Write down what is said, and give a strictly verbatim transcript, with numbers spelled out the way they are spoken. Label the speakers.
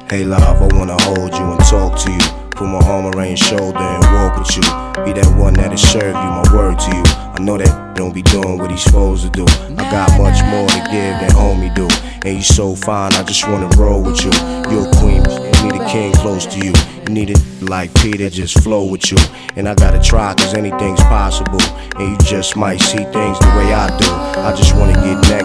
Speaker 1: Hey love, I wanna hold you and talk to you. Put my arm around your shoulder and walk with you. Be that one that'll serve you, my word to you. I know that don't be doing what he's supposed to do. I got much more to give than homie do. And you so fine, I just wanna roll with you. You're a queen, you need a king close to you. You need it like Peter, just flow with you. And I gotta try, cause anything's possible. And you just might see things the way I do. I just wanna get next